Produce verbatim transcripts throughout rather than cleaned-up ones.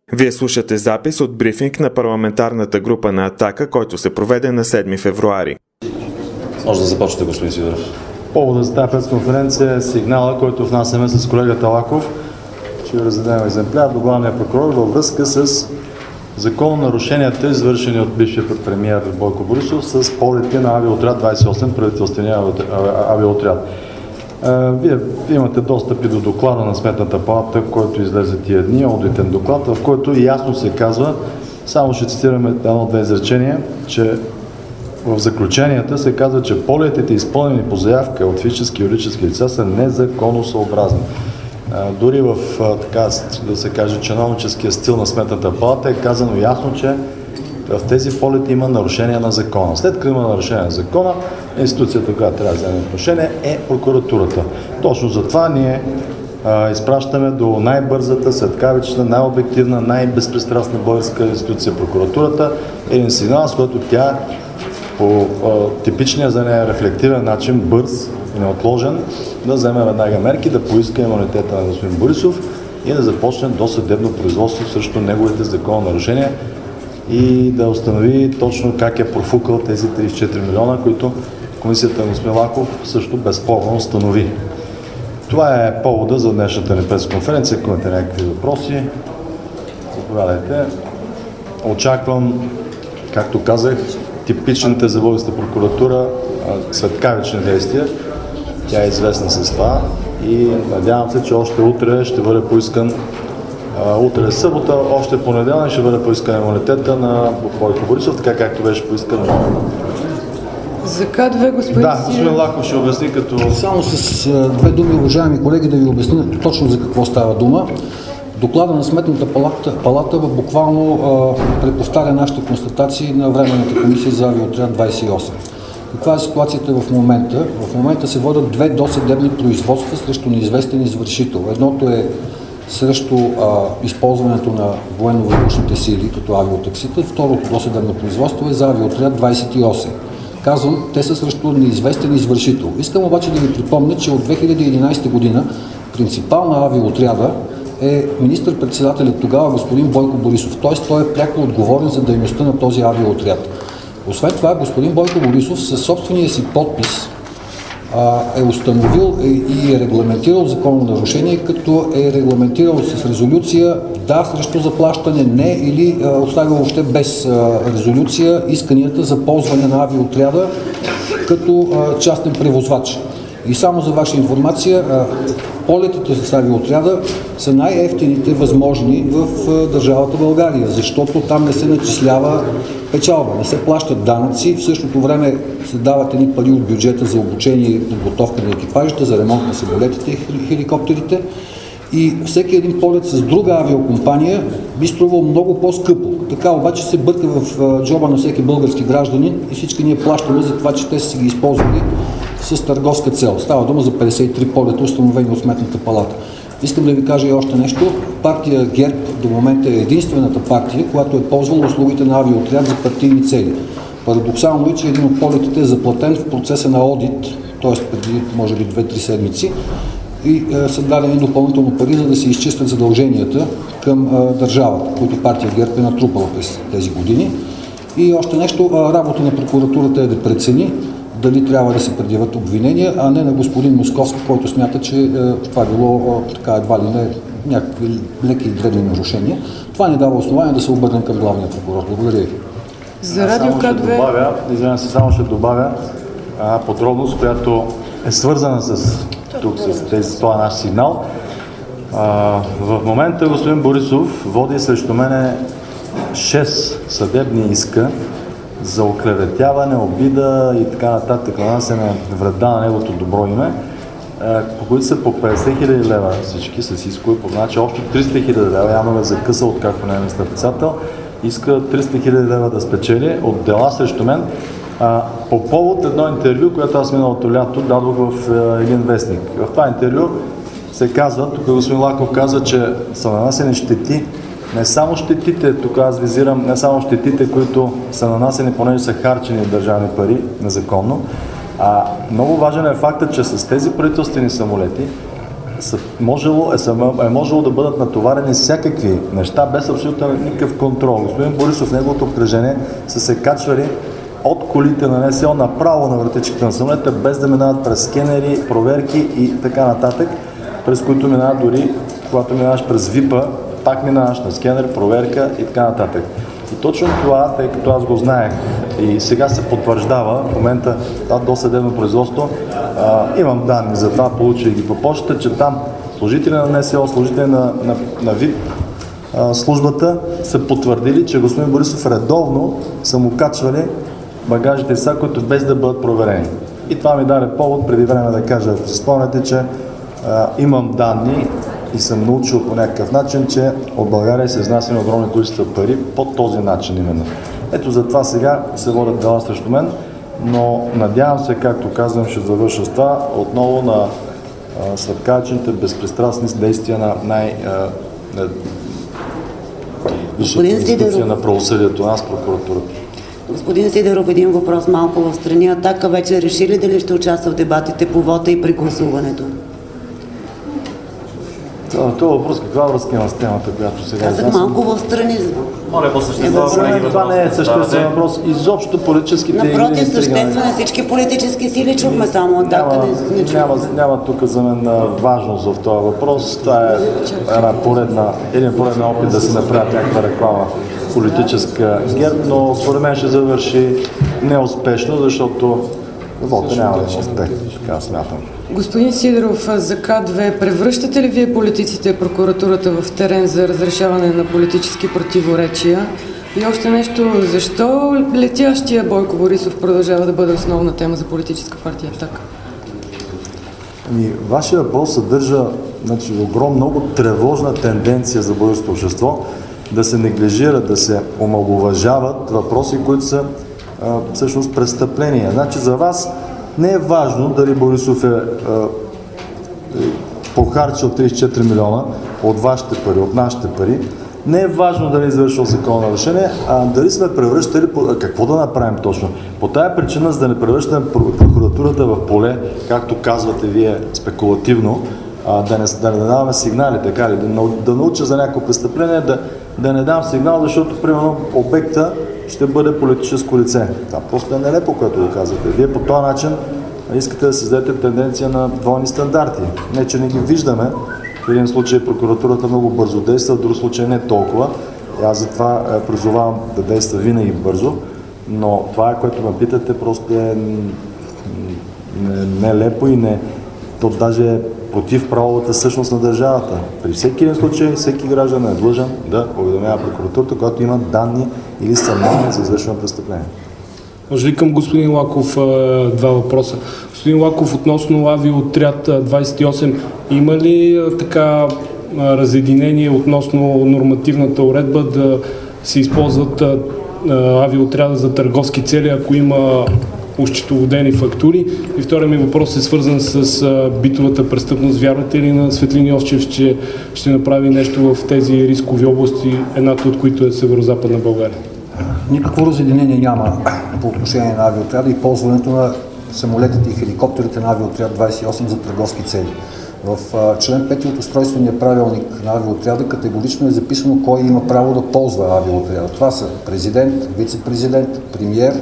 Вие слушате запис от брифинг на парламентарната група на Атака, който се проведе на седми февруари. Може да започнете, господин Сидоров. Поводът за тази пресконференция е сигнала, който внасяме с колегата Лаков. Ще ви раздадем екземпляр до главния прокурор във връзка с закононарушенията, извършени от бившия премиер Бойко Борисов с полети на авиоотряд двадесет и осем, правителствения авиоотряд. Вие имате достъп и до доклада на Сметната палата, който излезе тия дни, одитен доклад, в който ясно се казва, само ще цитираме едно-две изречения, че в заключенията се казва, че полетите, изпълнени по заявка от физически и юридически лица, са незаконосъобразни. Дори в, така да се каже, чиновническия стил на Сметната палата е казано ясно, че в тези полети има нарушение на закона. След като има нарушение на закона, институцията, която трябва да вземе отношение, е прокуратурата. Точно затова ние а, изпращаме до най-бързата, светкавична, най-обективна, най-безпристрастна българска институция прокуратурата един сигнал, с който тя по а, типичния за нея рефлективен начин, бърз и неотложен, да вземе веднага мерки, да поиска имунитета на господин Борисов и да започне досъдебно производство срещу неговите закононарушения и да установи точно как е профукал тези тридесет и четири милиона, които комисията на господин Лаков също безспорно установи. Това е повода за днешната ни пресконференция. Ако имате някакви въпроси, заповядайте. Очаквам, както казах, типичните за българската прокуратура светкавични действия. Тя е известна с това и надявам се, че още утре ще бъде поискан утре е събота, още понеделник ще бъде поискан имунитета на Бойко Борисов, така както беше поискан. За К2, господин Да, господин Лаков ще обясни като... Само с две думи, уважаеми колеги, да ви обясня точно за какво става дума. Доклада на Сметната палата, палата буквално а, преповтаря нашите констатации на Временната комисия за авиоотряд двадесет и осем. Каква е ситуацията в момента? В момента се водят две досъдебни производства срещу неизвестен извършител. Едното е срещу а, използването на военно-въздушните сили като авиотаксита. Второто досъдебно производство е за авиоотряд двадесет и осем. Казвам, те са срещу неизвестен извършител. Искам обаче да ви припомня, че от две хиляди и единадесета година принципал на авиоотряда е министър-председателят тогава господин Бойко Борисов. Т.е. той е пряко отговорен за дейността на този авиоотряд. Освен това, господин Бойко Борисов със собствения си подпис е установил и е регламентирал закононарушение, като е регламентирал с резолюция да срещу заплащане, не или оставил въобще без резолюция исканията за ползване на авиоотряда като частен превозвач. И само за ваша информация, полетите с авиоотряда са най-евтините възможни в държавата България, защото там не се начислява печалба, не се плащат данъци, в същото време се дават едни пари от бюджета за обучение и подготовка на екипажите, за ремонт на самолетите и хеликоптерите. И всеки един полет с друга авиокомпания би струвал много по-скъпо. Така обаче се бърка в джоба на всеки български гражданин и всички ние плащаме за това, че те са си ги използвали с търговска цел. Става дума за петдесет и три полета, установени от Сметната палата. Искам да ви кажа и още нещо. Партия ГЕРБ до момента е единствената партия, която е ползвала услугите на авиоотряд за партийни цели. Парадоксално е, че един от полетите е заплатен в процеса на одит, т.е. преди може би две-три седмици, и е, са дадени допълнително пари, за да се изчистят задълженията към е, държавата, които партия ГЕРБ е натрупала през тези години. И още нещо, е, работа на прокуратурата е да прецени дали трябва да се предявят обвинения, а не на господин Московски, който смята, че е, това било е, така едва ли не някакви леки и дребни нарушения. Това ни дава основание да се обърнем към главния прокурор. Благодаря ви. За Радио К2... Извинявам се, само ще добавя а, подробност, която е свързана с, тук, с, тези, с това наш сигнал. А, в момента господин Борисов води срещу мене шест съдебни иска за оклеветяване, обида и така нататък, нанасене вреда на неговото добро име, по които са по петдесет хиляди лева всички с искове, по значи общо триста хиляди лева, явно е закъсал, откакто не е министър-председател, иска триста хиляди лева да спечели от дела срещу мен а, по повод едно интервю, което аз миналото лято дадох в а, един вестник. В това интервю се казва, тук господин Лаков казва, че са нанасени щети. Не само щетите, тук аз визирам, не само щетите, които са нанасени, понеже са харчени държавни пари незаконно, а много важен е фактът, че с тези правителствени самолети са можело, е, е можело да бъдат натоварени всякакви неща, без абсолютно никакъв контрол. Господин Борисов, неговото обкръжение са се качвали от колите на НСО направо на вратичките на самолета, без да минават през скенери, проверки и така нататък, през които минават дори, когато минаваш през ВИПа, пак минаваш на скенер, проверка и така нататък. И точно това, тъй като аз го знаех и сега се потвърждава, в момента това досъдебно производство, а, имам данни за това, получих ги по почта, че там служители на НСО, служители на, на, на ВИП а, службата са потвърдили, че господин Борисов редовно са му качвали багажите са, които без да бъдат проверени. И това ми даде повод преди време да кажа, ако си спомняте, че а, имам данни и съм научил по някакъв начин, че от България се изнасяме огромни количества пари по този начин именно. Ето затова сега се водят дела срещу мен, но надявам се, както казвам, ще завърша с това, отново на светкавичните безпристрастни действия на най- висшата институция на правосъдието, нас прокуратурата. Господин Сидеров, един въпрос малко в страни. Атака вече решили дали ще участва в дебатите по вота и при гласуването? Това, това въпрос каква връзка има с темата, която сега Казах изнасям? малко в страни. Моля, по същество. Това не е съществен въпрос. Изобщо политическите игри. Напротив, съществено всички политически сили чухме само атака. Няма, не, не няма, няма тук за мен важност в този въпрос. Това е една поредна, един пореден опит да се направи някаква реклама политическа ГЕРБ, но според мен ще завърши неуспешно, защото вота няма да е успех, така смятам. Господин Сидеров, за К две превръщате ли вие политиците и прокуратурата в терен за разрешаване на политически противоречия? И още нещо, защо летящия Бойко Борисов продължава да бъде основна тема за политическа партия „Атака"? Ами, вашия въпрос съдържа значи, огромна, много тревожна тенденция за българското общество да се неглижират, да се омаловажават въпроси, които са а, всъщност престъпления. Значи за вас не е важно дали Борисов е, е, е похарчил тридесет и четири милиона от вашите пари, от нашите пари. Не е важно дали е извършил законно нарушение, а дали сме превръщали, какво да направим точно. По тая причина, за да не превръщаме прокуратурата в поле, както казвате вие спекулативно, а, да, не, да не даваме сигнали, така ли, да, да науча за някакво престъпление, да, да не дам сигнал, защото, примерно, обекта ще бъде политическо лице. Това просто е нелепо, което го казвате. Вие по този начин искате да създадете тенденция на двойни стандарти. Не, че не ги виждаме. В един случай прокуратурата много бързо действа, в друг случай не толкова. И аз затова призовавам да действа винаги бързо, но това, което ме питате, просто е нелепо и не, то даже е против правовата същност на държавата. При всеки един случай, всеки граждан е длъжен да уведомява прокуратурата, когато има данни или съмнения за извършено престъпление. Може ли към господин Лаков два въпроса? Господин Лаков, относно авиоотряд двадесет и осем, има ли така разединение относно нормативната уредба да се използват авиоотряда за търговски цели, ако има ощетоводени фактури? И втория ми въпрос е свързан с битовата престъпност. Вярвате ли на Светлин Йовчев, че ще направи нещо в тези рискови области, едната от които е Северозападна България? Никакво разединение няма по отношение на авиоотряда и ползването на самолетите и хеликоптерите на авиоотряд двадесет и осем за търговски цели. В член пети от устройствения правилник на авиоотряда категорично е записано кой има право да ползва авиоотряда. Това са президент, вице-президент, премиер,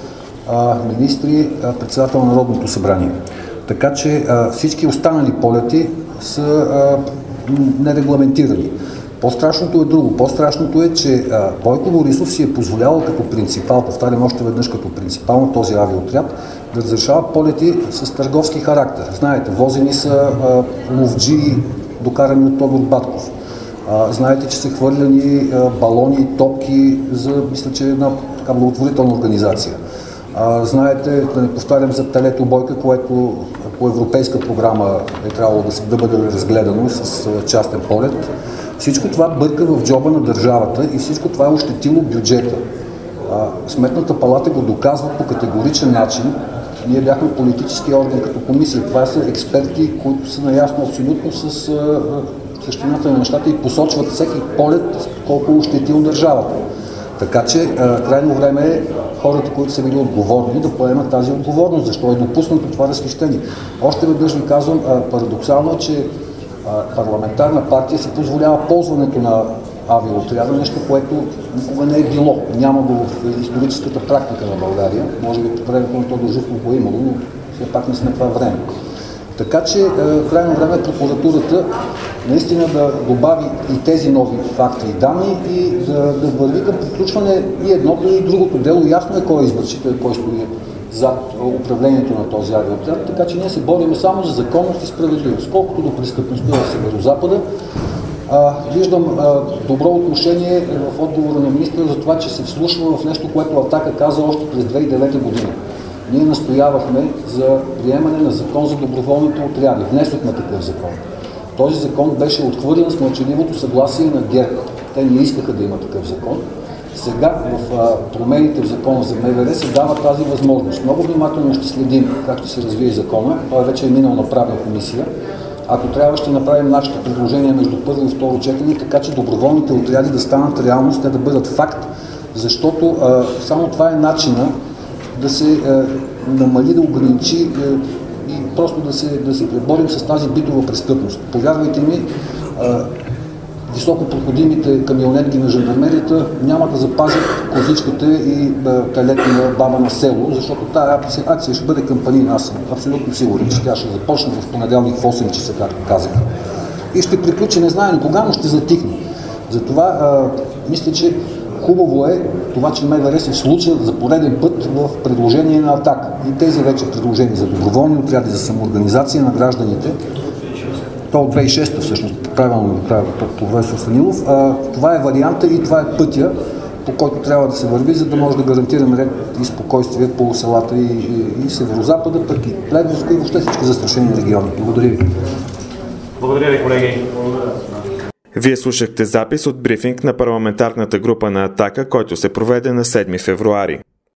министри, председател на Народното събрание. Така че всички останали полети са нерегламентирани. По-страшното е друго. По-страшното е, че а, Бойко Борисов си е позволявал като принципал, повтарям още веднъж като принципал на този авиоотряд, да разрешава полети с търговски характер. Знаете, возени са а, ловджии, докарани от Тодор Батков. А, знаете, че са хвърляни а, балони, топки за, мисля, че една така благотворителна организация. А, знаете, да не повтарям за телето Бойка, което по европейска програма е трябвало да, да бъде разгледано с а, частен полет. Всичко това бърка в джоба на държавата и всичко това е ощетило бюджета. А, Сметната палата го доказва по категоричен начин. Ние бяхме политически орган като комисия. Това са експерти, които са наясно абсолютно с а, същината на нещата и посочват всеки полет колко е ощетил държавата. Така че а, крайно време е хората, които са били отговорни, да поемат тази отговорност. Защо е допуснато това разхищение? Още веднъж ви казвам, а, парадоксално е, че парламентарна партия се позволява ползването на авиоотряда, нещо, което никога не е било. Няма го в историческата практика на България. Може би по времето на Тодор Живков го е имало, но все пак не сме това време. Така че крайно време прокуратурата наистина да добави и тези нови факти и данни и да, да върви към приключване и едното и другото дело. Ясно е кой е извършител, кой стои зад управлението на този авиоотряд, така че ние се борим само за законност и справедливост. Колкото до престъпността в Северозапада, а, виждам а, добро отношение в отговора на министъра за това, че се вслушва в нещо, което Атака каза още през две хиляди и девета година. Ние настоявахме за приемане на закон за доброволните отряди. Внесохме такъв закон. Този закон беше отхвърлен с мълчаливото съгласие на ГЕРБ. Те не искаха да има такъв закон. Сега в а, промените в закона за МВР се дава тази възможност. Много внимателно ще следим как ще се развие закона. Той вече е минал на правна комисия. Ако трябва, ще направим нашите предложения между първо и второ четене, така че доброволните отряди да станат реалност, те да бъдат факт, защото а, само това е начина да се а, намали, да ограничи а, и просто да се, да се преборим с тази битова престъпност. Повярвайте ми, а, високопроходимите камионетки на жандармерията няма да запазят козичката и телето на баба на село, защото тази акция ще бъде кампанийна. Аз съм абсолютно сигурен, че тя ще започне в понеделник в осем часа, както казах. И ще приключи, не знаем кога, но ще затихне. Затова а, мисля, че хубаво е това, че МВР се случва за пореден път в предложение на Атака. И тези вече предложения за доброволни отряди, за самоорганизация на гражданите, то от две хиляди и шеста всъщност, правилно го правя професор Станилов. А, това е варианта и това е пътя, по който трябва да се върви, за да може да гарантираме ред и спокойствие по селата и, и, и Северозапада, пък и Плевенско и въобще всички застрашени региони. Благодаря ви. Благодаря ви, колеги. Вие слушахте запис от брифинг на парламентарната група на Атака, който се проведе на седми февруари.